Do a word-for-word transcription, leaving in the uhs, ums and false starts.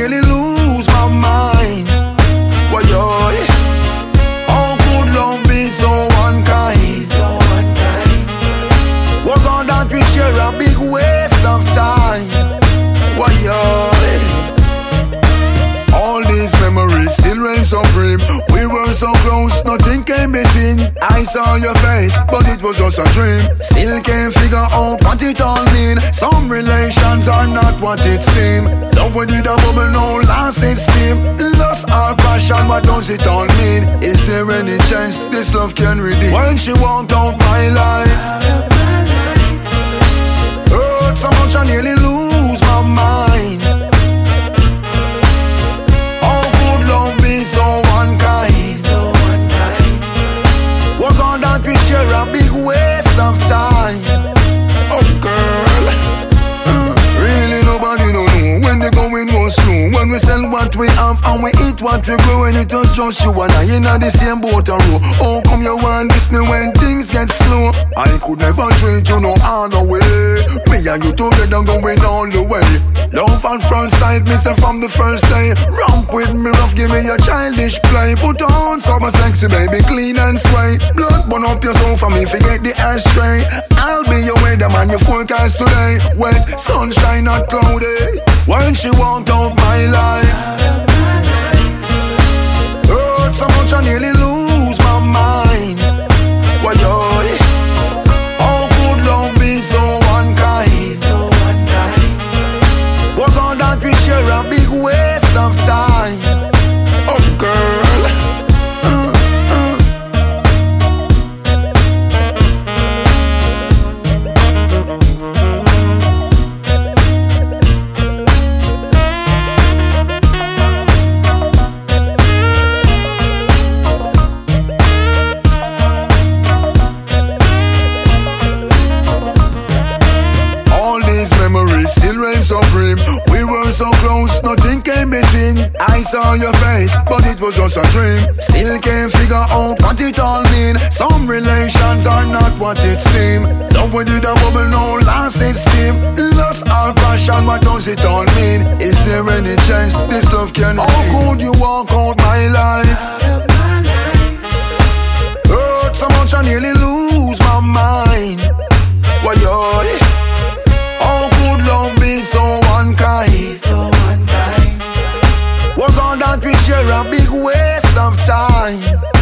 nearly lose my mind. Why, yo? How could love be so unkind? Was all that we share a big waste of time? Why, yo? All these memories still reign supreme. We were so close, nothing came between. I saw your face, but it was just a dream. Still can't figure out what it all mean. Some relations are not what it seems. Love with it a bubble, no lost its steam. Lost our passion, what does it all mean? Is there any chance this love can redeem? When she walked out my life, hurt so much I nearly lose my mind. A big waste of time. Oh girl, uh, really nobody don't know when the going was slow. When we sell what we have and we eat what we grow. And it was just you and I in the same boat and row. Oh come you want this me when things get slow. I could never treat you no other way. Me and you together going all the way. Love at first sight, me say from the first day. Romp with me rough, give me your childish play. Put on super sexy baby, clean and sway. Blood burn up your soul for me, forget the ashtray. I'll be your weatherman, your forecast today. When sunshine not cloudy. When she walked out my life, hurt so much I nearly lose my mind. Why, yo? How could love be so unkind? Was all that we share a big waste of time? Oh girl, uh, memories still reign supreme. We were so close, nothing came between. I saw your face, but it was just a dream. Still can't figure out what it all mean. Some relations are not what it seems. Love with it a bubble, no lost its steam. Lost our passion, what does it all mean? Is there any chance this love can redeem? How could you walk out my life? Hurt so much I nearly lose my mind. Why, yo? Love be so unkind. Was all that we share a big waste of time?